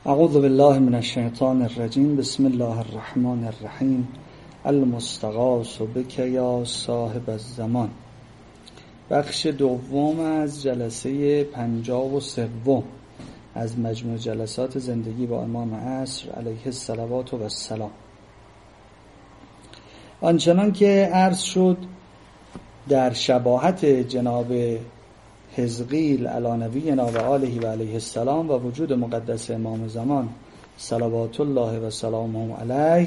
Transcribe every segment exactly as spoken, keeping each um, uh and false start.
اعوذ بالله من الشیطان الرجیم. بسم الله الرحمن الرحیم. المستغاث بک یا صاحب الزمان. بخش دوم از جلسه پنجاه و سوم از مجموع جلسات زندگی با امام عصر علیه الصلوات و السلام. آنچنان که عرض شد در شباهت جناب حزقیل علی نبینا و آله و علیه السلام و وجود مقدس امام زمان صلوات الله و سلامه علیه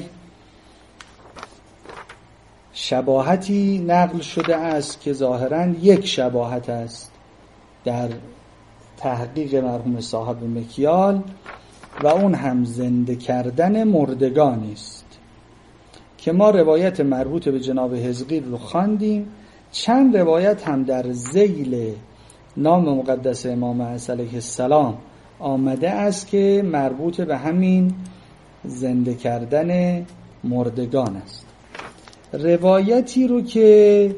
شباهتی نقل شده است که ظاهراً یک شباهت است در تحقیق مرحوم صاحب مکیال و اون هم زنده کردن مردگانی است که ما روایت مربوط به جناب حزقیل رو خواندیم. چند روایت هم در ذیل نام مقدس امام عصر علیه السلام آمده است که مربوط به همین زنده کردن مردگان است. روایتی رو که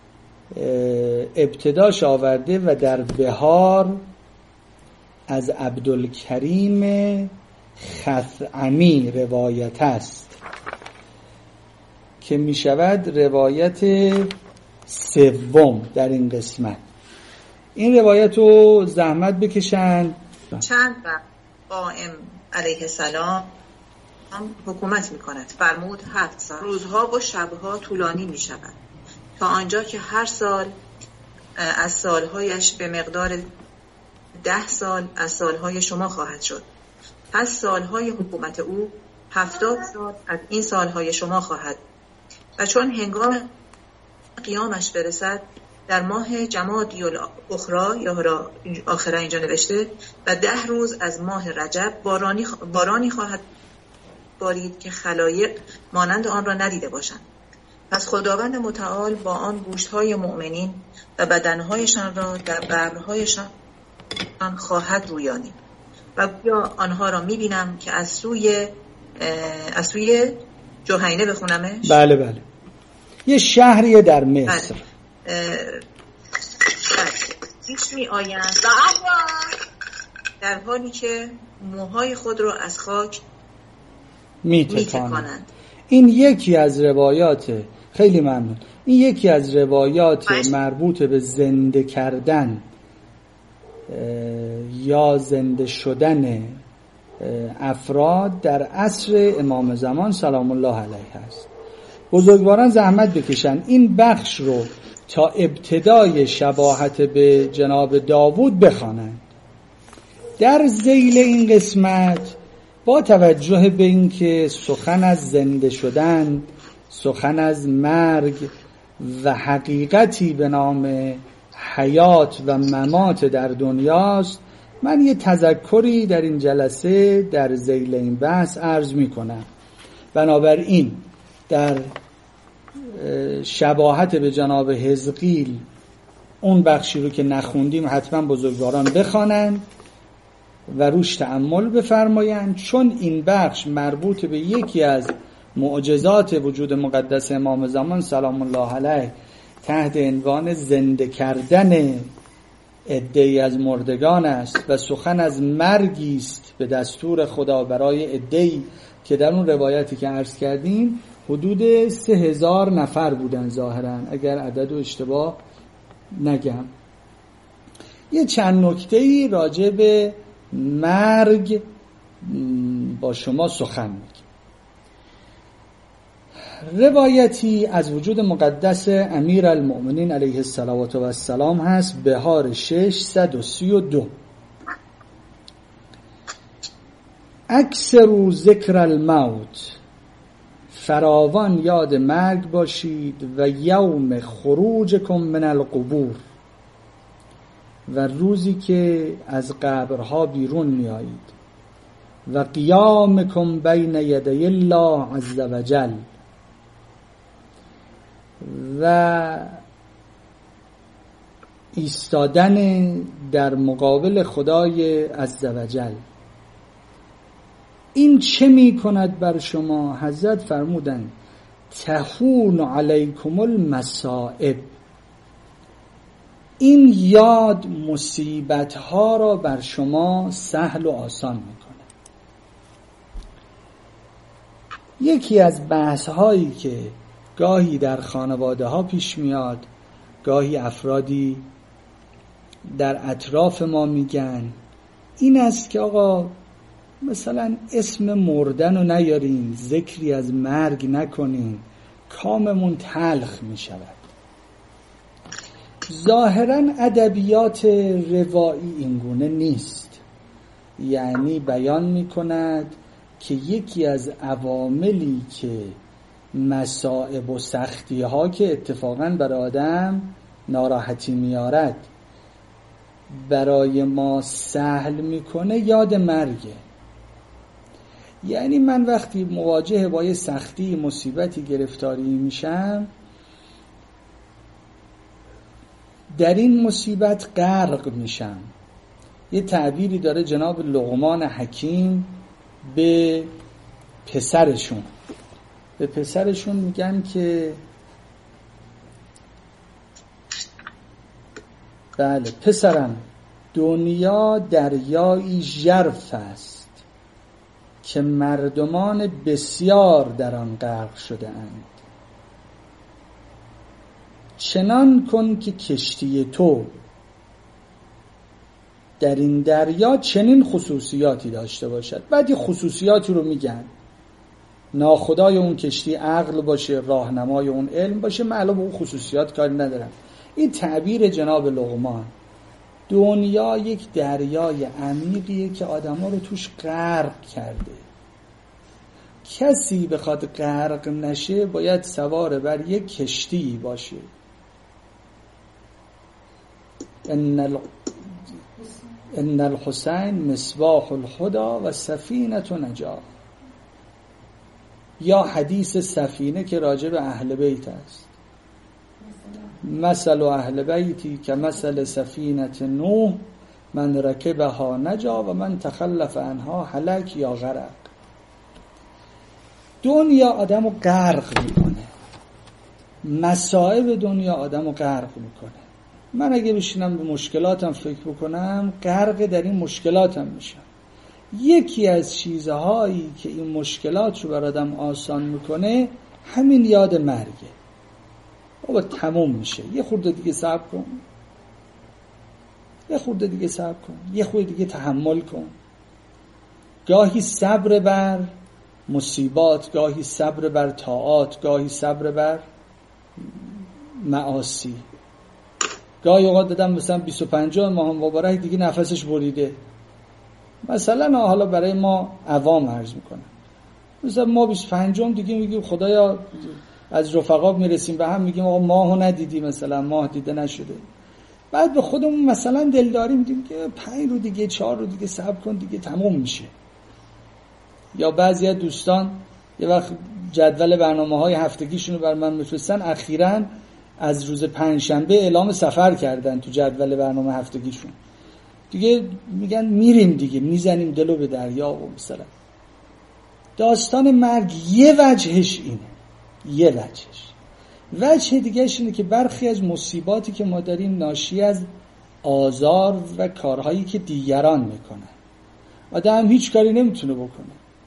ابتداش آورده و در بهار از عبدالکریم خثعمی روایت است که می شود روایت سوم در این قسمت. این روایت رو زحمت بکشند. چند وقت قائم علیه السلام حکومت می کند؟ فرمود هفت سال. روزها و شبها طولانی می شود تا آنجا که هر سال از سالهایش به مقدار ده سال از سالهای شما خواهد شد. پس سالهای حکومت او هفتاد سال از این سالهای شما خواهد و چون هنگام قیامش برسد در ماه جمادی الاخری یا آخره اینجا نوشته و ده روز از ماه رجب بارانی, بارانی خواهد بارید که خلایق مانند آن را ندیده باشند. پس خداوند متعال با آن گوشت‌های مؤمنین و بدنهایشان را در قبرهایشان خواهد رویانید و گویا آنها را می‌بینم که از سوی از سوی جهینه بخونمش. بله بله، یه شهریه در مصر. پیش می آیند در حالی که موهای خود را از خاک می تکانند. این یکی از روایات، خیلی ممنون، این یکی از روایات باش. مربوط به زنده کردن یا زنده شدن افراد در عصر امام زمان سلام الله علیه است. بزرگواران زحمت بکشن این بخش رو تا ابتدای شباهت به جناب داوود بخوانند. در ذیل این قسمت با توجه به اینکه سخن از زنده شدن، سخن از مرگ و حقیقتی به نام حیات و ممات در دنیاست، من یه تذکری در این جلسه در ذیل این بحث عرض می کنم. بنابراین در شباهت به جناب حزقیل اون بخشی رو که نخوندیم حتما بزرگواران بخوانند و روش تأمل بفرمایند، چون این بخش مربوط به یکی از معجزات وجود مقدس امام زمان سلام الله علیه تحت عنوان زنده کردن عده‌ای از مردگان است و سخن از مرگی است به دستور خدا برای عده‌ای که در اون روایتی که عرض کردیم حدود سه هزار نفر بودن ظاهرا، اگر عدد و اشتباه نگم. یه چند نکته‌ای راجع به مرگ با شما سخن میگم. روایتی از وجود مقدس امیر المؤمنین علیه الصلوات و السلام هست، بهار ششصد و سی و دو. اکثروا ذکر الموت، فراوان یاد مرگ باشید، و یوم خروجکم من القبور، و روزی که از قبرها بیرون می آیید، و قیامکم بین یدی الله عز و جل، و ایستادن در مقابل خدای عز و جل. این چه می کند بر شما؟ حضرت فرمودند تهون علیکم المصائب، این یاد مصیبت ها را بر شما سهل و آسان میکنه. یکی از بحث هایی که گاهی در خانواده ها پیش میاد، گاهی افرادی در اطراف ما میگن، این است که آقا مثلا اسم مردن رو نیارین، ذکری از مرگ نکنین، کاممون تلخ میشود. ظاهراً ادبیات روایی اینگونه نیست، یعنی بیان میکند که یکی از عواملی که مصائب و سختی ها که اتفاقاً برای آدم ناراحتی میارد برای ما سهل میکنه یاد مرگه. یعنی من وقتی مواجه با یه سختی، مصیبتی، گرفتاری میشم، در این مصیبت غرق میشم. یه تعبیری داره جناب لقمان حکیم به پسرشون به پسرشون میگن که بله پسرم، دنیا دریایی ژرف است که مردمان بسیار در آن غرق شده اند. چنان کن که کشتی تو در این دریا چنین خصوصیاتی داشته باشد. بعد این خصوصیاتی رو میگن، ناخدای اون کشتی عقل باشه، راهنمای اون علم باشه. معلوم به اون خصوصیات کاری ندارم. این تعبیر جناب لقمان. دنیا یک دریای عمیقیه که آدما رو توش غرق کرده. کسی بخواد غرق نشه باید سوار بر یک کشتی باشه. ان ال... ان الحسین مصباح الهدى و سفینه نجاة. یا حدیث سفینه که راجع به اهل بیت است. مثل اهل بیتی که مثل سفینه نوح، من رکبها نجا و من تخلف عنها هلک یا غرق. دنیا آدمو غرق میکنه، مصائب دنیا آدمو غرق میکنه. من اگه بشینم به مشکلاتم فکر بکنم، غرق در این مشکلاتم میشم. یکی از چیزهایی که این مشکلات رو بر آدم آسان میکنه همین یاد مرگه. بابا تموم میشه، یه خورده دیگه صبر کن، یه خورده دیگه صبر کن، یه خورده دیگه تحمل کن. گاهی صبر بر مصیبات، گاهی صبر بر طاعات، گاهی صبر بر معاصی. گاهی اوقات دادم مثلا بیست و پنجاه ماه مبارک دیگه نفسش بریده. مثلا حالا برای ما عوام عرض میکنم، مثلا ما بیست و پنجم دیگه میگیم خدایا، از رفقا میرسیم به هم میگیم آقا ماهو ندیدی، مثلا ماه دیده نشده. بعد به خودمون مثلا دلداری میدیم که پنج رو دیگه، چهار رو دیگه صبر کن دیگه تموم میشه. یا بعضی از دوستان یه وقت جدول برنامه‌های هفتگیشون رو بر من میفرستن، اخیراً از روز پنجشنبه اعلام سفر کردن تو جدول برنامه هفتگیشون. دیگه میگن میریم دیگه، میزنیم دلو به دریا. و مثلا داستان مرگ یه وجهش اینه، یه وجهش. وجه دیگهش اینه که برخی از مصیباتی که ما داریم ناشی از آزار و کارهایی که دیگران میکنن. آدم هیچ کاری نمیتونه بکنه.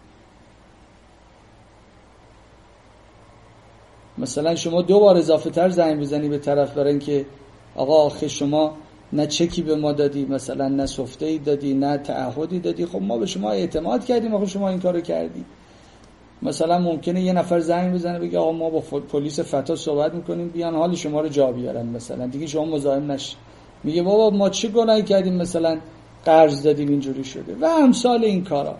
مثلا شما دو بار اضافه تر زنگ بزنی به طرف برای اینکه آقا آخه شما نه چکی به ما دادی، مثلا نه سفته‌ای دادی، نه تعهدی دادی، خب ما به شما اعتماد کردیم، آخه شما این کارو کردی. مثلا ممکنه یه نفر زنگ بزنه بگه آقا ما با پلیس فتا صحبت میکنیم، بیان حال شما رو جا بیارن، مثلا دیگه شما مزاحم نشید. میگه بابا ما چه گناهی کردیم، مثلا قرض دادیم اینجوری شده و امثال این کارا.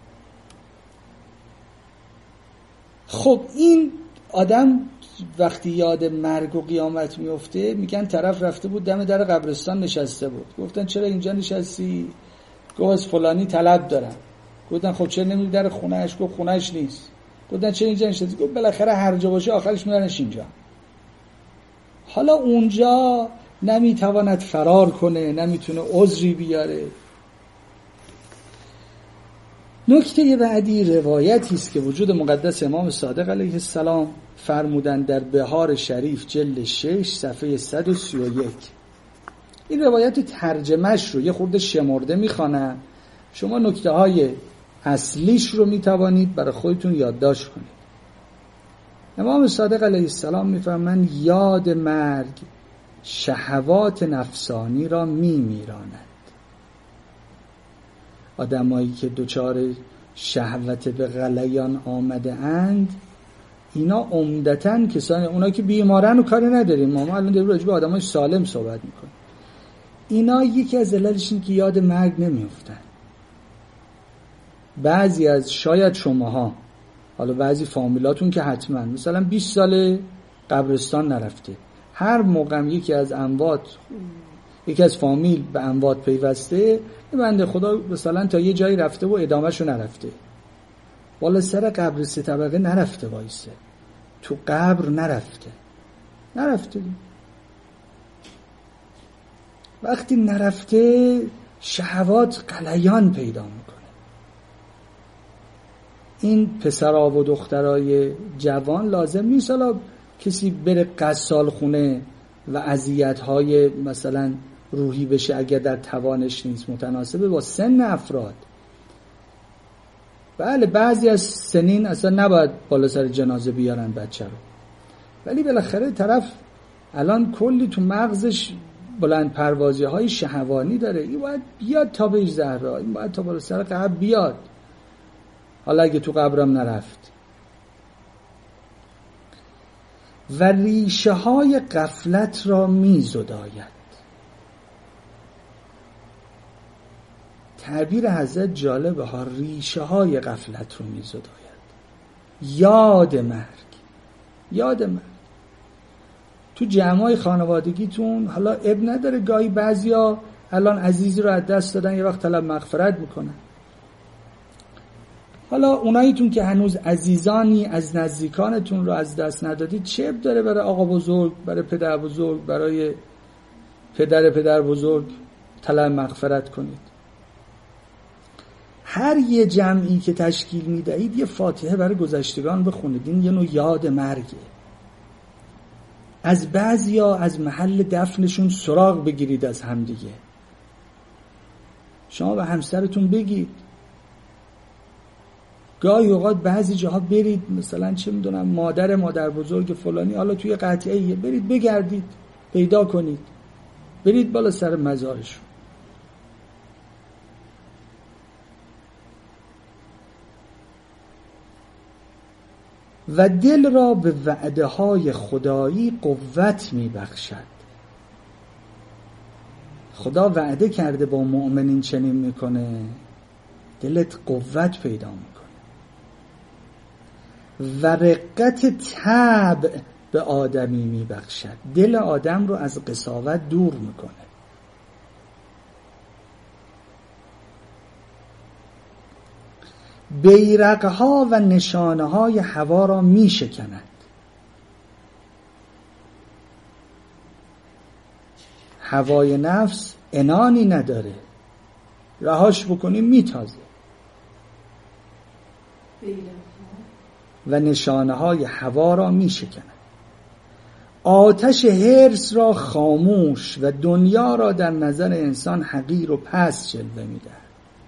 خب این آدم وقتی یاد مرگ و قیامت میفته، میگن طرف رفته بود دم در قبرستان نشسته بود، گفتن چرا اینجا نشستی؟ گفت از فلانی طلب دارم. گفتن خب چرا نمیری در خونه‌اش؟ گفت خونه‌اش نیست. گفتن چرا اینجا نشستی؟ گفت بالاخره هر جا باشه آخرش میارنش اینجا. حالا اونجا نمیتواند فرار کنه، نمیتونه عذری بیاره. نکته بعدی روایتی است که وجود مقدس امام صادق علیه السلام فرمودن در بهار شریف جلد شش صفحه صد و سی و یک. این روایت ترجمهش رو یه خورده شمرده میخوانم، شما نکته های اصلیش رو میتوانید برای خودتون یادداشت کنید. امام صادق علیه السلام میفرمایند یاد مرگ شهوات نفسانی را میمیراند. آدمایی که دچار شهوت به غلیان آمده اند اینا عمدتاً کسانی، اونا که بیمارن و کاری نداریم، ما الان داریم راجع به آدمای سالم صحبت میکنیم. اینا یکی از علتش اینه که یاد مرگ نمیافتن. بعضی از شاید شماها، حالا بعضی فامیلاتون که حتما مثلا بیست سال قبرستان نرفته، هر موقع یکی از اموات، یکی از فامیل به اموات پیوسته، بنده خدا مثلا تا یه جایی رفته و ادامهشو نرفته، بالا سر قبر سه طبقه نرفته، وایسه تو قبر نرفته نرفته وقتی نرفته شهوات غلیان پیدا میکنه. این پسرها و دخترای جوان لازم نیست حالا کسی بره قصال خونه و اذیت‌های مثلا روحی بشه اگر در توانش نیست، متناسبه با سن افراد. بله بعضی از سنین اصلا نباید بالا سر جنازه بیارن بچه رو، ولی بالاخره طرف الان کلی تو مغزش بلند پروازی های شهوانی داره، این باید بیاد تا بهش زهرا، این باید تا بالا سر قبر بیاد، حالا اگه تو قبرم نرفت. و ریشه های غفلت را می زداید. تعبیر حضرت جالبه ها، ریشه های غفلت رو می زداید. یاد مرگ، یاد مرگ تو جمعای خانوادگیتون، حالا اب نداره گاهی بعضیا الان عزیزی رو از دست دادن، یه وقت طلب مغفرت میکنن. حالا اوناییتون که هنوز عزیزانی از نزدیکانتون رو از دست ندادید، چه اب داره برای آقا بزرگ، برای پدر بزرگ، برای پدر پدر بزرگ طلب مغفرت کنید؟ هر یه جمعی که تشکیل میدهید یه فاتحه برای گذشتگان بخونید. این یه نوع یاد مرگه. از بعضیا از محل دفنشون سراغ بگیرید از همدیگه. شما به همسرتون بگید. گاهی اوقات بعضی جاها برید، مثلا چه میدونم مادر مادر بزرگ فلانی حالا توی قطعه‌ایه، برید بگردید پیدا کنید، برید بالا سر مزارشون. و دل را به وعده های خدایی قوت می بخشد. خدا وعده کرده با مؤمنین چنین میکنه، دلت قوت پیدا میکنه. و رقت طبع به آدمی می بخشد. دل آدم رو از قساوت دور میکنه. بیرقها و نشانه های هوا را می شکند. هوای نفس عنانی نداره، رهاش بکنیم میتازه. و نشانه های هوا را می شکند. آتش حرص را خاموش و دنیا را در نظر انسان حقیر و پست جلوه می دهد.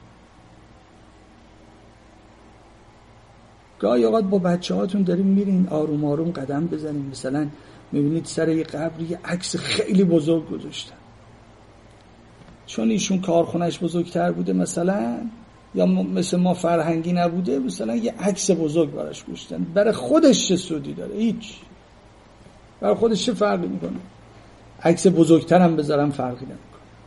گاهی اوقات با بچه هاتون داریم میرین آروم آروم قدم بزنیم، مثلا میبینید سر یه قبر یه عکس خیلی بزرگ گذاشتن، چون ایشون کارخونش بزرگتر بوده مثلا، یا مثل ما فرهنگی نبوده، مثلا یه عکس بزرگ براش گذاشتن. برای خودش چه سودی داره؟ هیچ. برای خودش چه فرقی میکنه؟ عکس بزرگترم بذارم فرقی نمیکنه.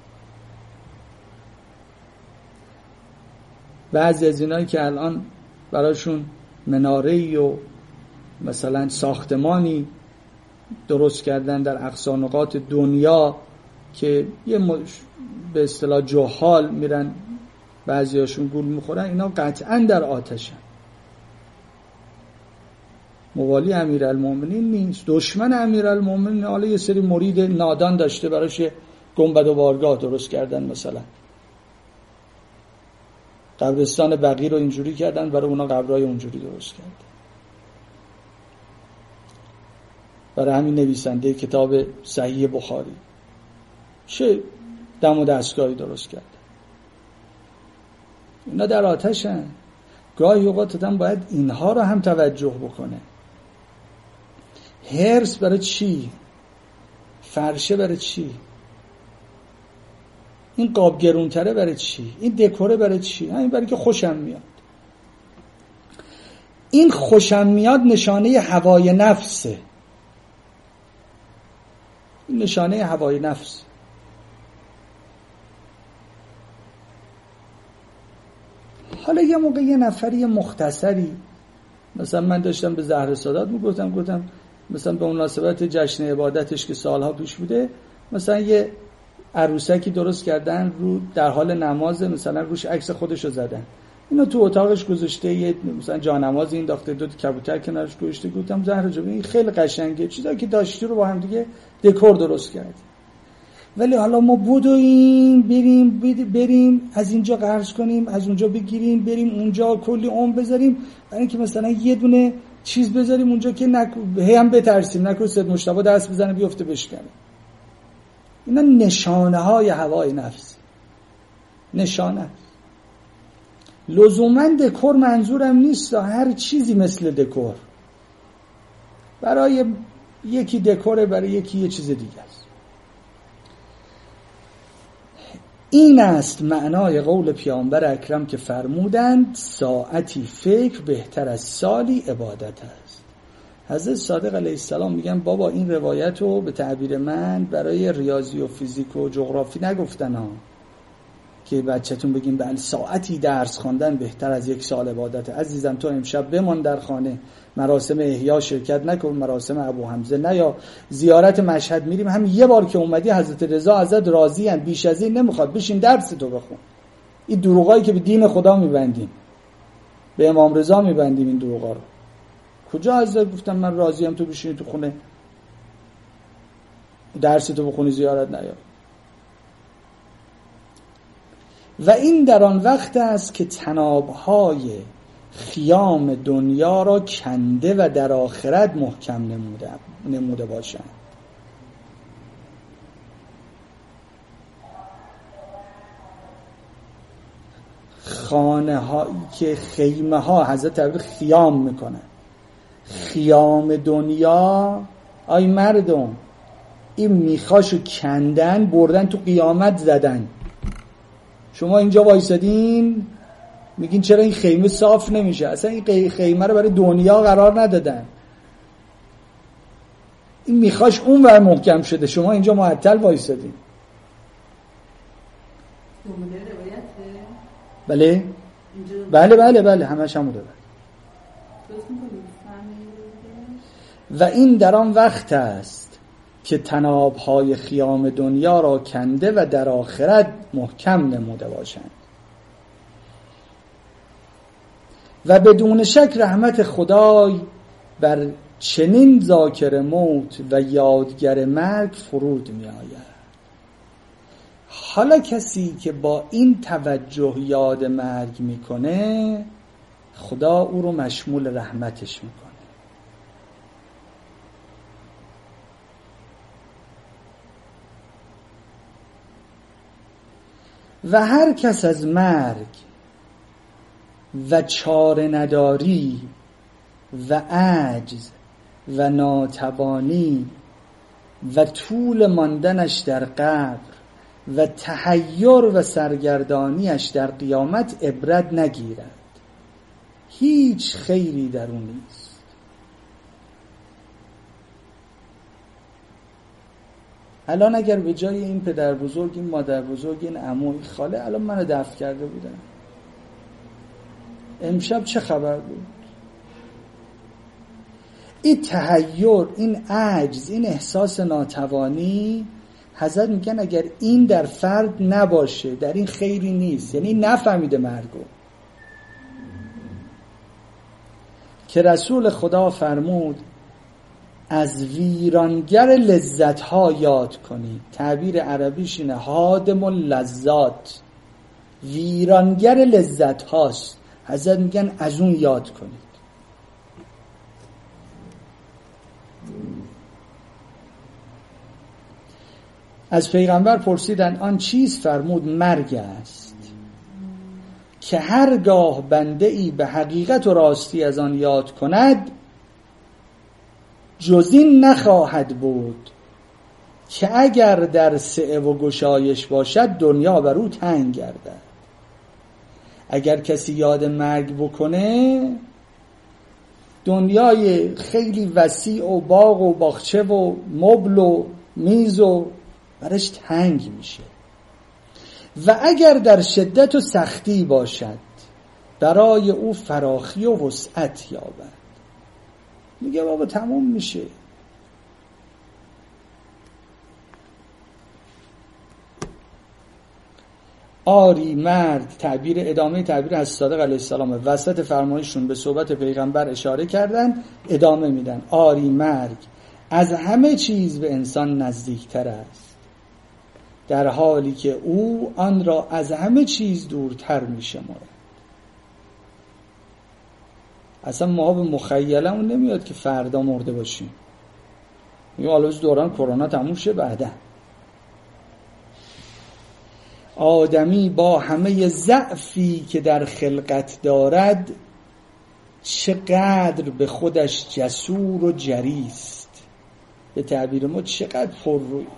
بعضی از اینایی که الان براشون مناره‌ای و مثلا ساختمانی درست کردن در اقصا نقاط دنیا که یه مش... به اصطلاح جهال میرن بعضیاشون گول میخورن، اینا قطعا در آتشن. موالی امیرالمومنین نیست، دشمن امیرالمومنین. حالا یه سری مرید نادان داشته براش گنبد و بارگاه درست کردن، مثلا قبرستان بقیع رو اینجوری کردن، برای اونا قبرهای اونجوری درست کردن. برای همین نویسنده کتاب صحیح بخاری چه دم و دستگاهی درست کرد. اینا در آتشن. گاهی اوقات آدم باید اینها رو هم توجه بکنه. هرس برای چی؟ فرشه برای چی؟ این قاب گرونتره برای چی؟ این دکوره برای چی؟ این برای که خوشم میاد. این خوشم میاد نشانه هوای نفسه. این نشانه هوای نفس. حالا یه موقع یه نفری مختصری، مثلا من داشتم به زهر سادات میگفتم، گفتم مثلا به مناسبت جشن عبادتش که سالها پیش بوده، مثلا یه عروسکی درست کردن رو در حال نماز، مثلا روش عکس خودشو زدن، اینو تو اتاقش گذاشته، یه مثلا جانمازی انداخته، دو تا کبوتر کنارش گذاشته. گفتم زهر جون این خیلی قشنگه، چیزایی که داشتی رو با هم دیگه دکور درست کرد. ولی حالا ما بدویم بریم بریم از اینجا قرض کنیم، از اونجا بگیریم، بریم اونجا کلی اون بذاریم، برای اینکه مثلا یه دونه چیز بذاریم اونجا که نک... هم بترسیم نکنه سید مجتبی دست بزنه بیفته بشکنه. اینا نشانه های هوای نفس، نشانه است. لزوما دکور منظورم نیست، هر چیزی مثل دکور. برای یکی دکوره، برای یکی یه چیز دیگه است. این است معنای قول پیامبر اکرم که فرمودند ساعتی فکر بهتر از سالی عبادت است. حضرت صادق علیه السلام میگن بابا این روایت رو به تعبیر من برای ریاضی و فیزیک و جغرافی نگفتن ها، که بچه‌تون بگیم بله ساعتی درس خواندن بهتر از یک سال عبادت. عزیزم تو امشب بمان در خانه، مراسم احیا شرکت نکن، مراسم ابو حمزه نه، یا زیارت مشهد میریم، هم یه بار که اومدی حضرت رضا ازت راضی ان، بیش از این نمیخواد، بشین درس تو بخون. این دروغایی که به دین خدا میبندیم، به امام رضا میبندیم، این دروغا رو کجا حضرت گفتم من راضیم تو بشینی تو خونه درس تو بخونی، زیارت نیا؟ و این در آن وقت است که طناب‌های خیام دنیا را کنده و در آخرت محکم نموده نموده باشند. خانه هایی که خیمه ها حضرت تعبیر خیام میکنن، خیام دنیا، آی مردم این میخاشو کندن بردن تو قیامت زدن. شما اینجا وایسادین میگین چرا این خیمه صاف نمیشه؟ اصلا این خیمه رو برای دنیا قرار ندادن، این میخاش اون ور محکم شده، شما اینجا معطل وایسادین. بله بله بله بله همش همون داره. و این در آن وقت است که طناب‌های خیام دنیا را کنده و در آخرت محکم نموده باشند. و بدون شک رحمت خدای بر چنین ذاکر موت و یادگر مرگ فرود می آید. حالا کسی که با این توجه یاد مرگ میکنه، خدا او رو مشمول رحمتش میکنه. و هر کس از مرگ و چاره نداری و عجز و ناتوانی و طول ماندنش در قبر و تحیر و سرگردانیش در قیامت عبرت نگیرد، هیچ خیری در اون نیست. الان اگر به جای این پدر بزرگ، این مادر بزرگ، این عمو، این خاله الان منو دفن کرده بودن، امشب چه خبر بود؟ این تحیر، این عجز، این احساس ناتوانی، حضرت میگن اگر این در فرد نباشه در این خیری نیست، یعنی نفهمیده مرگو. که رسول خدا فرمود از ویرانگر لذت‌ها یاد کنید. تعبیر عربیش اینه هادم اللذات، ویرانگر لذت هاست. حضرت میگن از اون یاد کنید. از پیغمبر پرسیدن آن چیز؟ فرمود مرگ است که هرگاه بنده ای به حقیقت و راستی از آن یاد کند جز این نخواهد بود که اگر در سعه و گشایش باشد دنیا بر او تنگ گردد. اگر کسی یاد مرگ بکنه دنیای خیلی وسیع و باغ و باغچه و مبل و میز و برش تنگ میشه. و اگر در شدت و سختی باشد برای او فراخی و وسعت یابد. میگه بابا تموم میشه. آری مرد، تعبیر ادامه تعبیر از صادق علیه السلام، وسط فرمایشون به صحبت پیغمبر اشاره کردن، ادامه میدن. آری مرگ از همه چیز به انسان نزدیکتر است، در حالی که او آن را از همه چیز دورتر میشمارد. اصلا ما به مخیلمون نمیاد که فردا مرده باشیم. میگه حالا دوران کرونا تموم شه بعدا. آدمی با همه ضعفی که در خلقت دارد چقدر به خودش جسور و جریست. به تعبیر ما چقدر پررویی.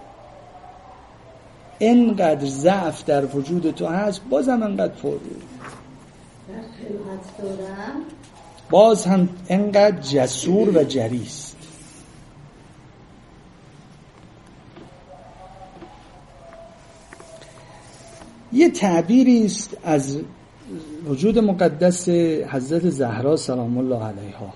اینقدر ضعف در وجود تو هست بازم اینقدر پررویی. در خلقت دارم باز هم اینقدر جسور و جریست. یه تعبیری است از وجود مقدس حضرت زهرا سلام الله علیها.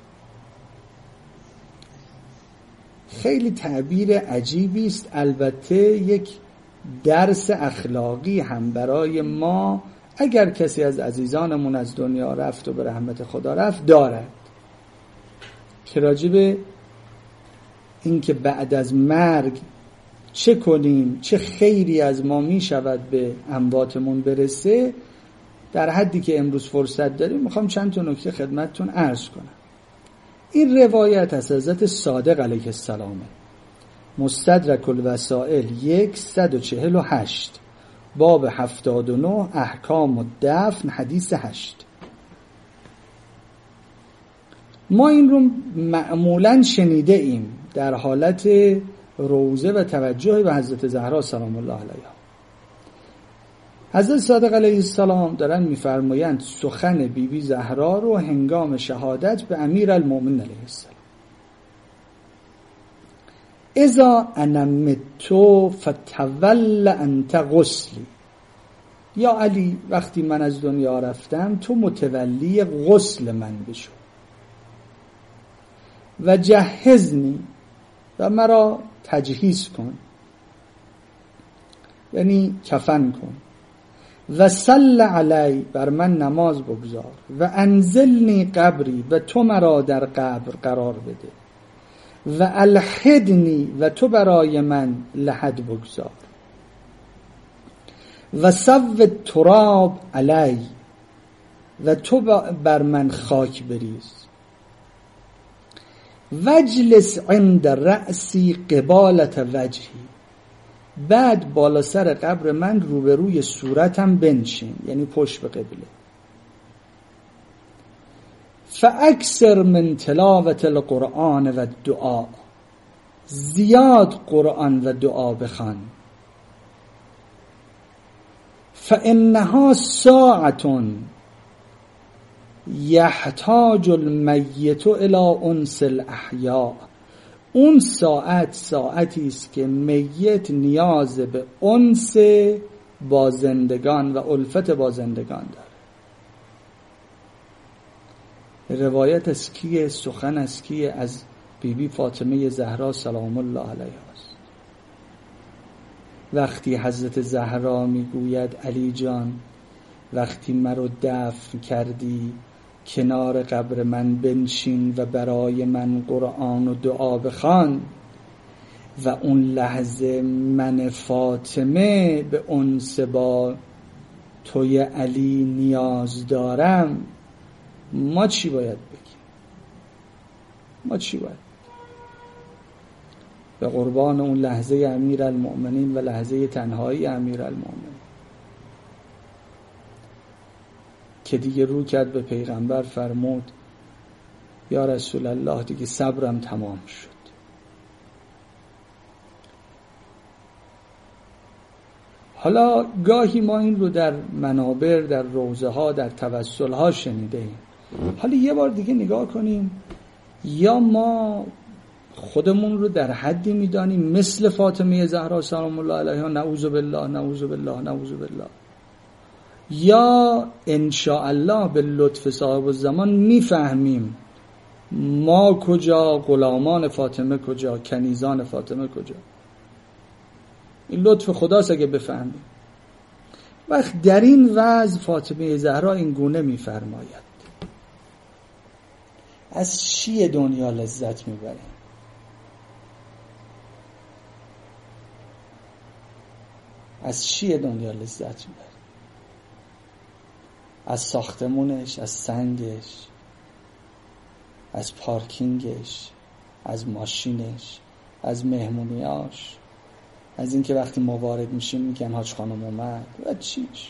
خیلی تعبیر عجیبی است، البته یک درس اخلاقی هم برای ما اگر کسی از عزیزانمون از دنیا رفت و به رحمت خدا رفت دارد، که راجب این که بعد از مرگ چه کنیم، چه خیری از ما می شود به امواتمون برسه. در حدی که امروز فرصت داریم میخوام چند تا نکته خدمتتون عرض کنم. این روایت از حضرت صادق علیه السلام، مستدرک الوسائل یک صد و چهل و هشت، باب هفتاد و نه، احکام الدفن، حدیث هشت. ما این رو معمولاً شنیده ایم در حالت روزه و توجه به حضرت زهرا سلام الله علیها. حضرت صادق علیه السلام دارن میفرمایند سخن بی بی زهرا رو هنگام شهادت به امیر المؤمنین علیه السلام: اذا انا مت فتول انت غسلی. یا علی، وقتی من از دنیا رفتم تو متولی غسل من بشو. و جهزنی، و مرا تجهیز کن، یعنی کفن کن. و صل علی، بر من نماز بگذار. و انزلنی قبری، و تو مرا در قبر قرار بده. و الحدنی، و تو برای من لحد بگذار. و صو تراب علی، و تو بر من خاک بریز. وجلس عند رأسی قبالت وجهی، بعد بالا سر قبر من روبروی صورتم بنشین، یعنی پشت به قبله. فاکثر من تلاوت القرآن و دعا، زیاد قرآن و دعا بخوان. فانها ساعة یحتاج المیت الی انس الاحیاء. اون ساعت ساعتی است که میت نیاز به انس با زندگان و الفت با زندگان داره. روایت از کیه؟ سخن از کیه؟ از بی بی فاطمه زهرا سلام الله علیها است. وقتی حضرت زهرا میگوید علی جان وقتی مرا دفن کردی کنار قبر من بنشین و برای من قرآن و دعا بخوان، و اون لحظه من فاطمه به انس با توی علی نیاز دارم، ما چی باید بگیم؟ ما چی باید؟ به قربان اون لحظه امیر المؤمنین و لحظه تنهایی امیر المؤمنین که دیگه رو کرد به پیغمبر، فرمود یا رسول الله دیگه صبرم تمام شد. حالا گاهی ما این رو در منابر، در روضه ها، در توسل ها شنیده ایم. حالا یه بار دیگه نگاه کنیم، یا ما خودمون رو در حدی میدانیم مثل فاطمه زهرا سلام الله علیها، نعوذ بالله نعوذ بالله نعوذ بالله، یا انشاءالله به لطف صاحب الزمان میفهمیم ما کجا، غلامان فاطمه کجا، کنیزان فاطمه کجا. این لطف خداست اگه بفهمیم. وقت در این وضع فاطمه زهرا این گونه میفرماید: از چیه دنیا لذت میبریم؟ از چیه دنیا لذت میبریم؟ از ساختمونش، از سنگش، از پارکینگش، از ماشینش، از مهمونیاش، از اینکه وقتی ما وارد میشیم میگن حاج خانم اومد، و چیش؟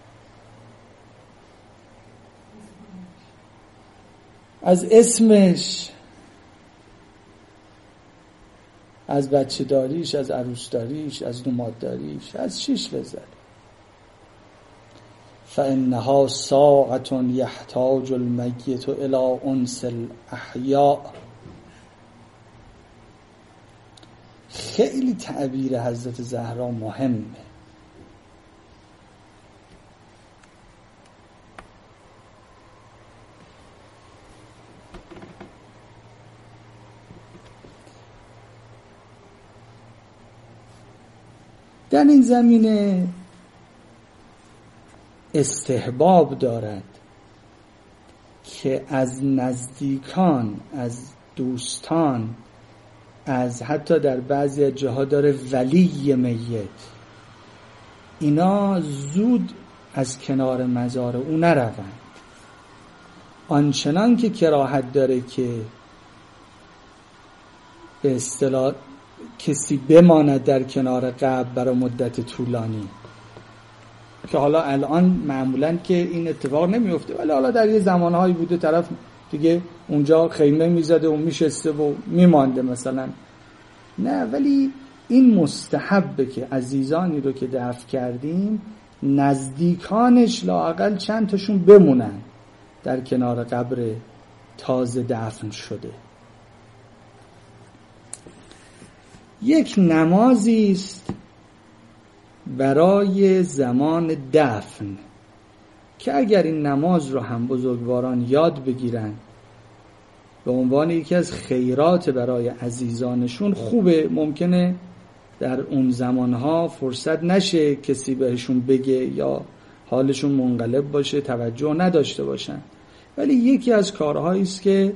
از اسمش، از بچه داریش، از عروس داریش، از نماد داریش، از چیش لذت؟ فإنها ساعة يحتاج الميت إلى أنس الأحياء. خیلی تعبیر حضرت زهرا مهمه. در این زمینه استحباب دارد که از نزدیکان، از دوستان، از حتی در بعضی جاها داره ولی میت، اینا زود از کنار مزار او نروند، آنچنان که کراهت داره که به اصطلاح کسی بماند در کنار قبر برای مدت طولانی، که حالا الان معمولاً که این اتفاق نمیفته، ولی حالا در یه زمانهایی بوده طرف دیگه اونجا خیمه میزده و میشسته و میمانده مثلا. نه، ولی این مستحبه که عزیزانی رو که دفن کردیم نزدیکانش لااقل چند تاشون بمونن در کنار قبر تازه دفن شده. یک نمازی است برای زمان دفن که اگر این نماز رو هم بزرگواران یاد بگیرن به عنوان یکی از خیرات برای عزیزانشون خوبه. ممکنه در اون زمانها فرصت نشه کسی بهشون بگه یا حالشون منقلب باشه، توجه نداشته باشن، ولی یکی از کارهایی است که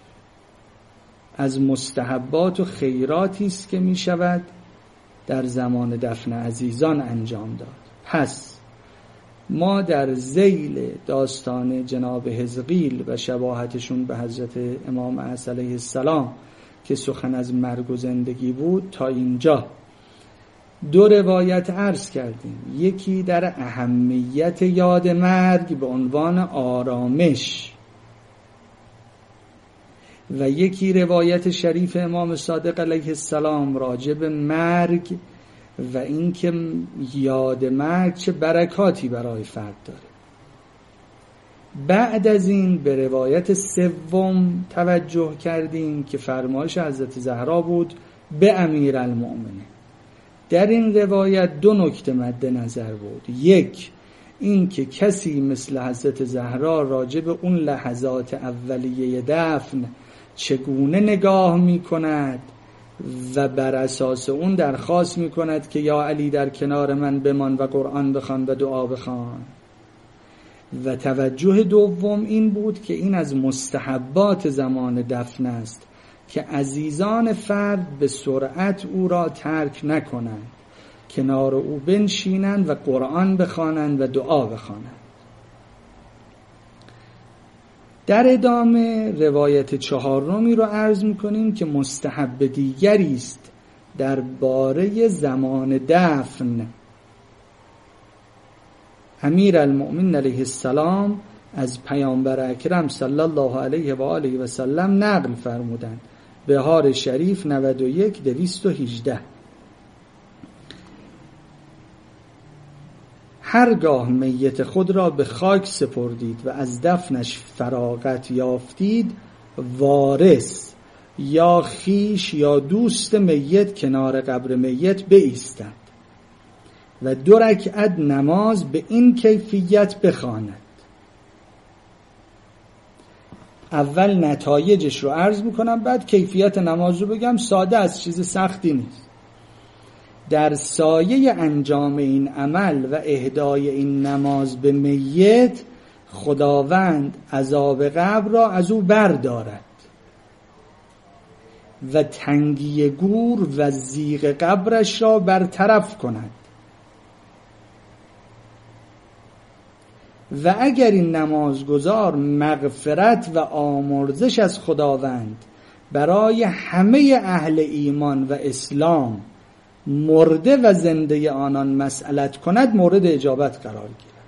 از مستحبات و خیراتی است که می شود در زمان دفن عزیزان انجام داد. پس ما در ذیل داستان جناب حزقیل و شباهتشون به حضرت امام عیسی علیه السلام که سخن از مرگ و زندگی بود تا اینجا دو روایت عرض کردیم. یکی در اهمیت یاد مرگ به عنوان آرامش و یکی روایت شریف امام صادق علیه السلام راجع به مرگ و اینکه یاد مرگ چه برکاتی برای فرد داره. بعد از این به روایت سوم توجه کردیم که فرمایش حضرت زهرا بود به امیرالمؤمنین. در این روایت دو نکته مد نظر بود. یک، این که کسی مثل حضرت زهرا راجع به اون لحظات اولیه دفن چگونه نگاه می کند و بر اساس اون درخواست می کند که یا علی در کنار من بمان و قرآن بخوان و دعا بخوان. و توجه دوم این بود که این از مستحبات زمان دفن است که عزیزان فرد به سرعت او را ترک نکنند، کنار او بنشینند و قرآن بخوانند و دعا بخوانند. در ادامه روایت چهارمی رو عرض می‌کنیم که مستحب دیگری است درباره زمان دفن. امیرالمؤمنین علیه السلام از پیامبر اکرم صلی الله علیه و آله و سلم نقل فرمودند. بهار شریف نود و یک دویست و هجده. هرگاه میت خود را به خاک سپردید و از دفنش فراغت یافتید، وارث یا خیش یا دوست میت کنار قبر میت بایستند و دو رکعت نماز به این کیفیت بخواند. اول نتایجش رو عرض میکنم، بعد کیفیت نماز رو بگم. ساده از چیز سختی نیست. در سایه انجام این عمل و اهدای این نماز به میت، خداوند عذاب قبر را از او بردارد و تنگی گور و ضیق قبرش را برطرف کند. و اگر این نمازگزار مغفرت و آمرزش از خداوند برای همه اهل ایمان و اسلام، مرده و زنده آنان مسئلت کند، مورد اجابت قرار گیرد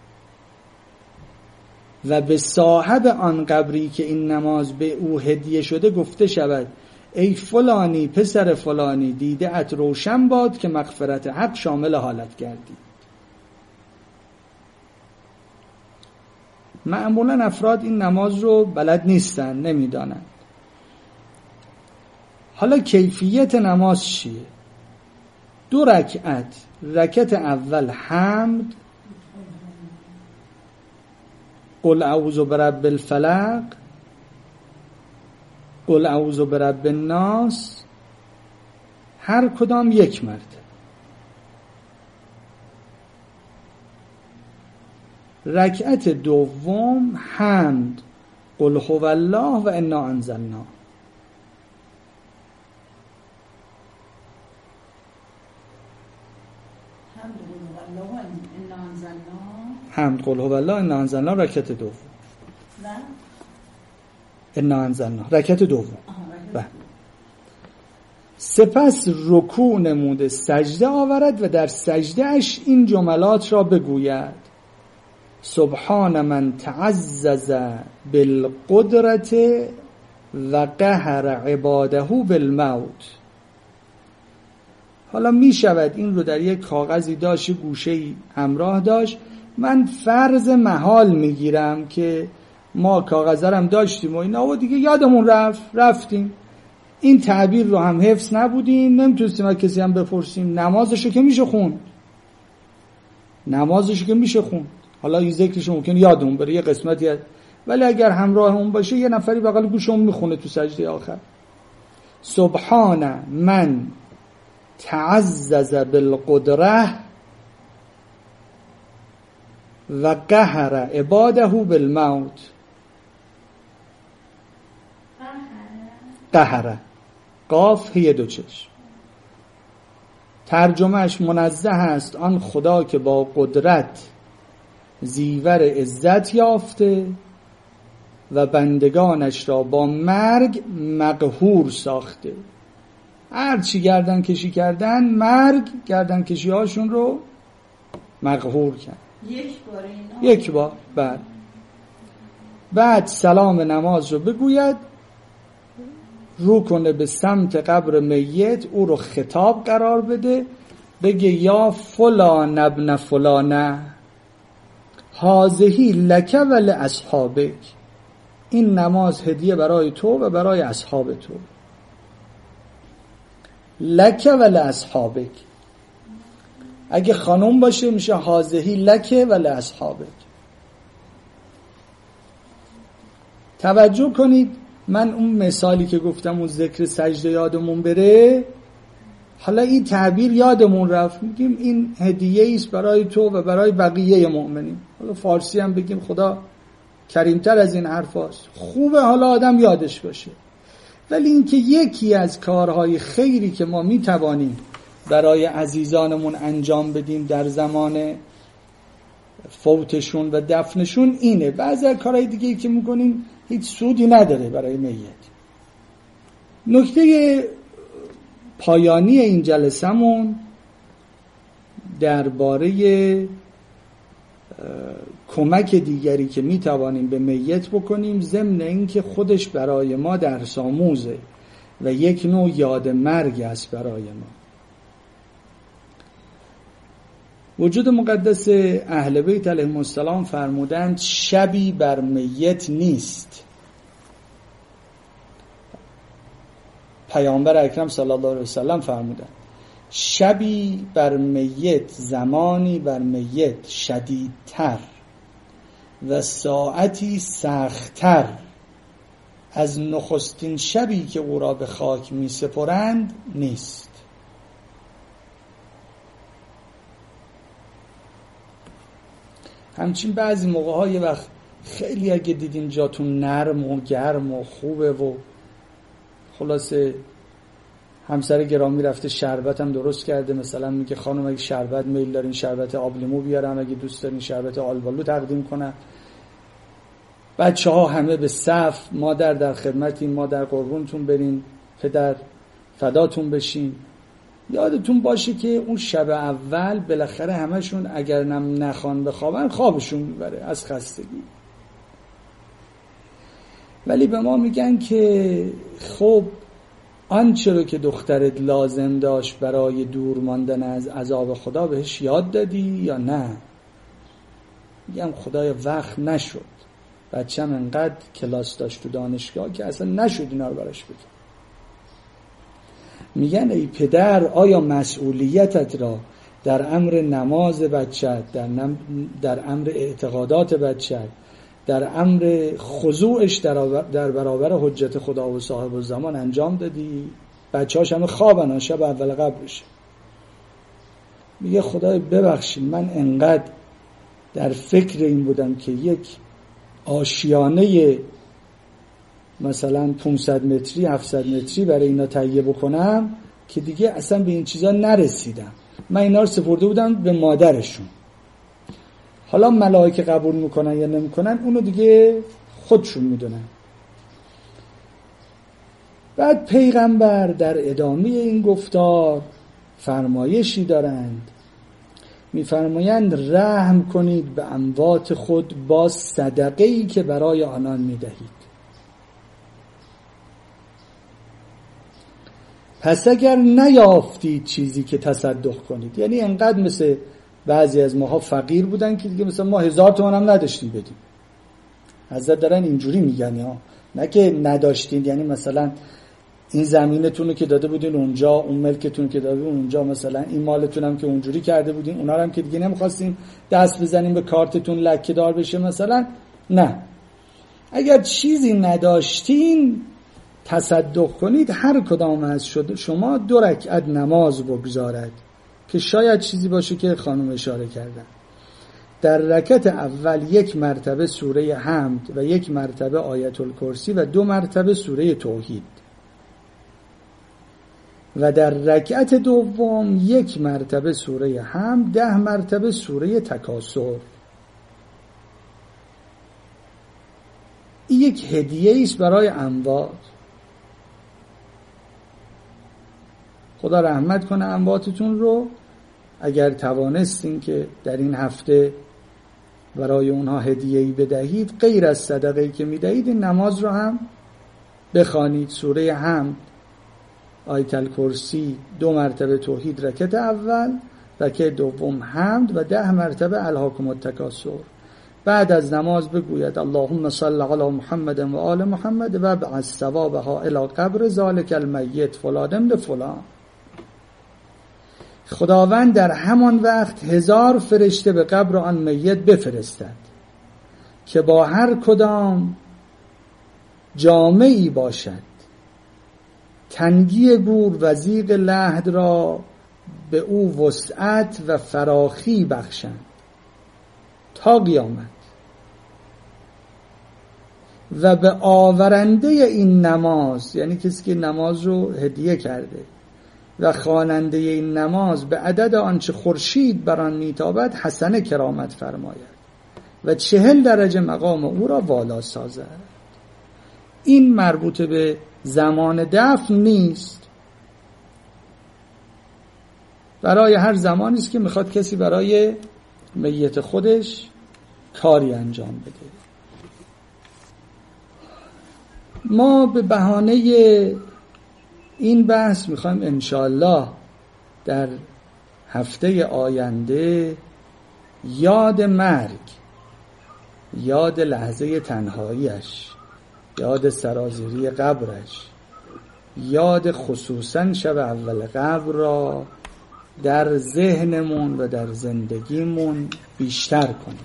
و به صاحب آن قبری که این نماز به او هدیه شده گفته شود: ای فلانی پسر فلانی، دیده ات روشن باد که مغفرت حق شامل حالت گردی. معمولا افراد این نماز رو بلد نیستن، نمیدانند. حالا کیفیت نماز چیه؟ دو رکعت، رکعت اول حمد، قل اعوذ برب الفلق، قل اعوذ برب الناس، هر کدام یک مرتبه. رکعت دوم حمد، قل هو الله و انا انزلنا. حمد قل هو الله انا انزلنا رکعت دوم. و انا انزلنا رکعت دوم. و سپس رکوع نموده سجده آورد و در سجده اش این جملات را بگوید: سبحان من تعزز بالقدرت و قهر عباده بالموت. حالا می شود این رو در یک کاغذی داشت، گوشه‌ای همراه داشت. من فرض محال میگیرم که ما کاغذرم داشتیم و اینا و دیگه یادمون رفت رفتیم این تعبیر رو هم حفظ نبودیم، نمیتونستیم از کسی هم بپرسیم. نمازشو که میشه خوند، نمازشو که میشه خوند. حالا این ذکرش ممکن یادمون بره یه قسمتی هست، ولی اگر همراه اون باشه یه نفری بغل گوشمون میخونه تو سجده آخر: سبحان من تعزز بالقدره و قهر عباده بالموت. قهر قاف هی دو چشم. ترجمهش: منزه است آن خدا که با قدرت زیور عزت یافته و بندگانش را با مرگ مقهور ساخته. هر چی گردن کشی کردن، مرگ گردن کشی هاشون رو مقهور کرد. یک بار اینا؟ یک بار. بعد بعد سلام نماز رو بگوید، رو کنه به سمت قبر میت، او رو خطاب قرار بده، بگه: یا فلان ابن فلانه هازهی لک و لاصحابک. این نماز هدیه برای تو و برای اصحاب تو. لک و لاصحابک. اگه خانم باشه میشه هازهی لک و لاصحابک. توجه کنید، من اون مثالی که گفتم، اون ذکر سجده یادمون بره، حالا این تعبیر یادمون رفت، میگیم این هدیه است برای تو و برای بقیه مؤمنین. حالا فارسی هم بگیم خدا کریمتر از این حرفاست. خوبه حالا آدم یادش باشه. ولی اینکه یکی از کارهای خیری که ما میتوانیم برای عزیزانمون انجام بدیم در زمان فوتشون و دفنشون اینه. بعضی از کارهای دیگه که میکنیم هیچ سودی نداره برای میت. نکته پایانی این جلسمون درباره کمک دیگری که می توانیم به میت بکنیم ضمن اینکه خودش برای ما درس آموزه و یک نوع یاد مرگ است برای ما. وجود مقدس اهل بیت علیهم السلام فرمودند شبی بر میت نیست. پیامبر اکرم صلی الله علیه وسلم فرمودند شبی بر میت، زمانی بر میت شدیدتر و ساعتی سختتر از نخستین شبی که او را به خاک می سپرند نیست. همچنین بعضی موقع ها یه وقت خیلی اگه دیدین جاتون نرم و گرم و خوبه و خلاصه همسر گرامی رفته شربت هم درست کرده، مثلا میگه خانم اگه شربت میل دارین شربت آب لیمو بیارم، اگه دوست دارین شربت آلبالو تقدیم کنم، بچه ها همه به صف، مادر در خدمتین، مادر قربونتون برین، پدر فداتون بشین. یادتون باشه که اون شب اول بالاخره همشون اگر نم نخوان بخوابن خوابشون میبره از خستگی. ولی به ما میگن که خب آنچه رو که دخترت لازم داشت برای دور ماندن از عذاب خدا بهش یاد دادی یا نه؟ میگم خدای وقت نشد، بچه‌م انقدر کلاس داشت تو دانشگاه که اصلا نشد اینا رو براش بگم. میگن ای پدر آیا مسئولیتت را در امر نماز بچت، در, نم... در امر اعتقادات بچت، در امر خضوعش در, در برابر حجت خدا و صاحب الزمان انجام دادی؟ بچه هاش همه خوابن، شب اول قبلش. میگه خدای ببخشید من انقدر در فکر این بودم که یک آشیانه مثلا پانصد متری هفتصد متری برای اینا تهیه بکنم که دیگه اصلا به این چیزا نرسیدم. من اینا رو سپرده بودم به مادرشون. حالا ملائکه قبول میکنن یا نمیکنن اونو دیگه خودشون میدونن. بعد پیغمبر در ادامه این گفتار فرمایشی دارند، میفرمایند رحم کنید به اموات خود با صدقه‌ای که برای آنان میدهید. پس اگر نیافتید چیزی که تصدق کنید، یعنی انقدر مثل بعضی از ماها فقیر بودن که دیگه مثلا ما هزار تومان هم نداشتیم بدیم. حضرت دارن اینجوری میگن، یا نه که نداشتین یعنی مثلا این زمینتون رو که داده بودین اونجا، اون ملکتون رو که داده بودین اونجا، مثلا این مالتون هم که اونجوری کرده بودین، اونا هم که دیگه نمیخواستین دست بزنین به کارتتون لکه دار بشه مثلا. نه، اگر چیزی نداشتین تصدق کنید. هر کدام از شما دو رکعت نماز بگذارد که شاید چیزی باشه که خانم اشاره کردن. در رکعت اول یک مرتبه سوره حمد و یک مرتبه آیت الکرسی و دو مرتبه سوره توحید، و در رکعت دوم یک مرتبه سوره حمد، ده مرتبه سوره تکاثر. این یک هدیه است برای اموات. خدا رحمت کنه امواتتون رو. اگر توانستین که در این هفته برای اونها هدیه‌ای بدهید غیر از صدقه‌ای که میدهید، این نماز رو هم بخوانید. سوره حمد، آیت الکرسی، دو مرتبه توحید رکعت اول، رکعت دوم حمد و ده مرتبه الهاکم التکاثر. بعد از نماز بگوید اللهم صل علی محمد و آل محمد و ابعث ثوابها الی قبر ذلک المیت فلان ابن فلان. خداوند در همان وقت هزار فرشته به قبر آن میت بفرستد که با هر کدام جامعی باشد، تنگی گور و ضیق لحد را به او وسعت و فراخی بخشند تا قیامت، و به آورنده این نماز، یعنی کسی که نماز رو هدیه کرده، و خواننده این نماز به عدد آنچه خورشید بر آن میتابد حسنه کرامت فرماید و چهل درجه مقام او را والا سازد. این مربوط به زمان دفن نیست، برای هر زمانی است که میخواد کسی برای میت خودش کاری انجام بده. ما به بهانه این بحث میخوایم انشاءالله در هفته آینده یاد مرگ، یاد لحظه تنهاییش، یاد سرازیری قبرش، یاد خصوصا شب اول قبر را در ذهنمون و در زندگیمون بیشتر کنیم.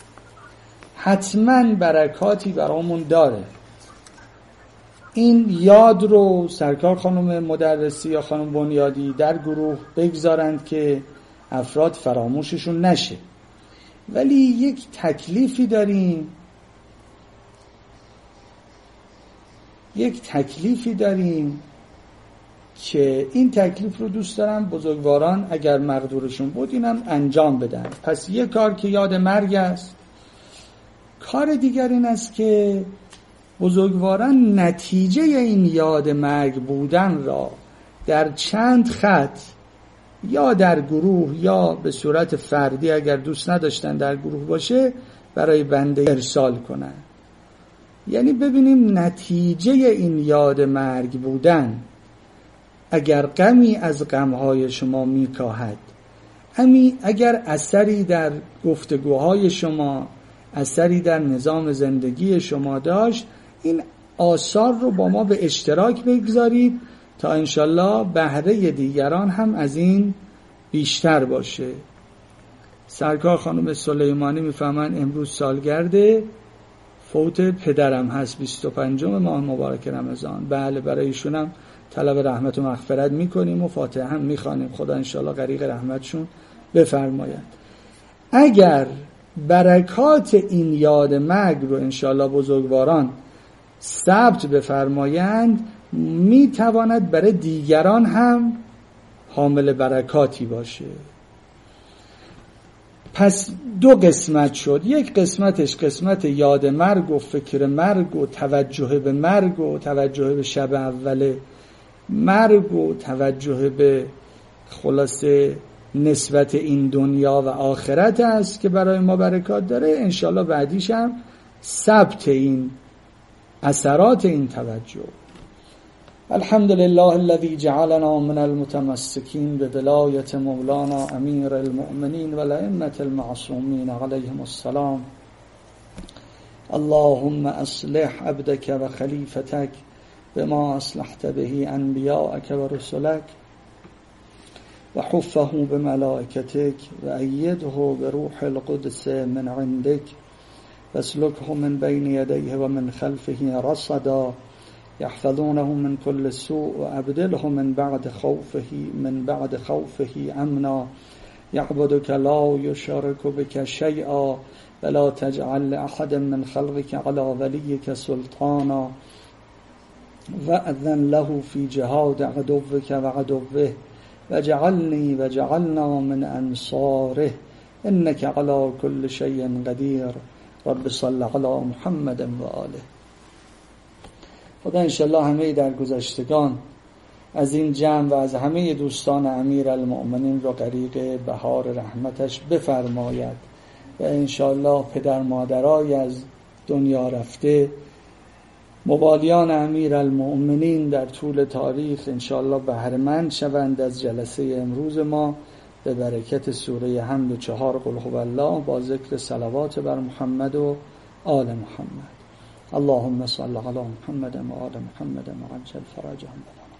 حتما برکاتی برامون داره. این یاد رو سرکار خانم مدرسی یا خانم بنیادی در گروه بگذارند که افراد فراموششون نشه. ولی یک تکلیفی داریم یک تکلیفی داریم که این تکلیف رو دوست دارم بزرگواران اگر مقدورشون بود اینم انجام بدن. پس یک کار که یاد مرگ است، کار دیگر این است که بزرگواران نتیجه این یاد مرگ بودن را در چند خط یا در گروه یا به صورت فردی اگر دوست نداشتن در گروه باشه برای بنده ارسال کنن. یعنی ببینیم نتیجه این یاد مرگ بودن، اگر غمی از غمهای شما میکاهد، امی اگر اثری در گفتگوهای شما، اثری در نظام زندگی شما داشت، این آثار رو با ما به اشتراک بگذارید تا انشالله بهره دیگران هم از این بیشتر باشه. سرکار خانم سلیمانی میفهمن امروز سالگرد فوت پدرم هست، بیست و پنجم ماه مبارک رمضان. بله، برای ایشون هم طلب رحمت و مغفرت میکنیم و فاتحه هم میخوانیم، خدا انشالله غریق رحمتشون بفرماید. اگر برکات این یاد مرگ رو انشالله بزرگواران ثبت بفرمایند، میتواند برای دیگران هم حامل برکاتی باشه. پس دو قسمت شد. یک قسمتش قسمت یاد مرگ و فکر مرگ و توجه به مرگ و توجه به شب اول مرگ و توجه به خلاصه نسبت این دنیا و آخرت است که برای ما برکات داره. انشالله بعدیش هم ثبت این اثرات این توجه. الحمد لله الذي جعلنا من المتمسكين بولاية مولانا امير المؤمنين والائمة المعصومين عليهم السلام. اللهم اصلح عبدك وخليفتك بما اصلحت به انبياءك ورسلك وحفه بملائكتك وأيده بروح القدس من عندك واسلكه من بين يديه ومن خلفه رصدا يحفظونه من كل سوء وأبدله من بعد خوفه من بعد خوفه أمنا يعبدك لا يشرك بك شيئا ولا تجعل لأحد من خلقك على وليك سلطانا وأذن له في جهاد عدوك وعدوه وجعلني وجعلنا من أنصاره إنك على كل شيء قدير رب صل على محمد و آله. خدا انشالله همه در گذشتگان از این جمع و از همه دوستان امیر المؤمنین را غریق بهار رحمتش بفرماید و انشالله پدر مادرای از دنیا رفته، مبالیان امیر المؤمنین در طول تاریخ انشالله بهره‌مند شوند از جلسه امروز ما به برکت سوره حمد و چهار قل هو الله با ذکر صلوات بر محمد و آل محمد. اللهم صل علی محمد و آل محمد و عجل فرجهم.